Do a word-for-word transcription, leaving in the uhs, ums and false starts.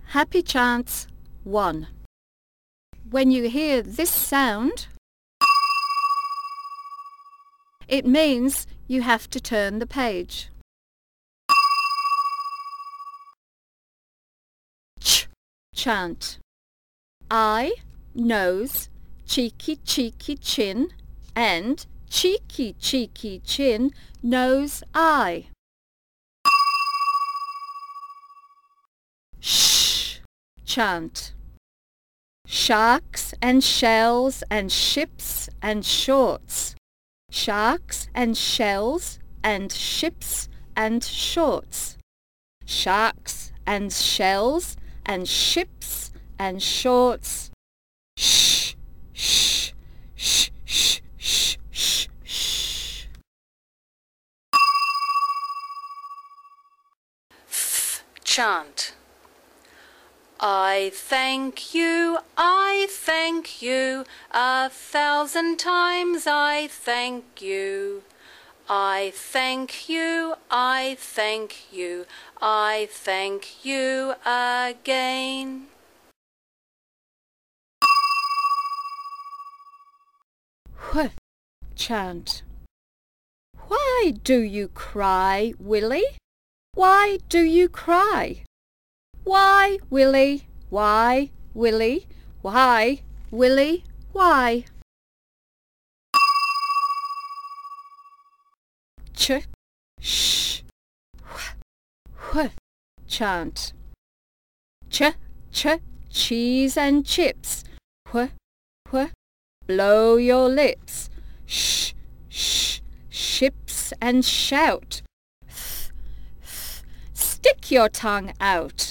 Happy Chants one. When you hear this sound, it means you have to turn the page. Ch chant. Eye, nose, cheeky cheeky chin, and cheeky cheeky chin, nose, eye. Sh chant. Sharks and shells and ships and shorts. Sharks and shells and ships and shorts. Sharks and shells and ships and shorts. Shh, shh, shh, shh, shh, shh, shh. Th chant. I thank you, I thank you, a thousand times I thank you. I thank you, I thank you, I thank you again. Wh chant. Why do you cry, Willie? Why do you cry? Why, Willie? Why, Willie? Why, Willie? Why? Ch, sh, wh, wh, chant. Ch, ch, cheese and chips. Wh, wh, blow your lips. Sh, sh, ships and shout. Th, th, stick your tongue out.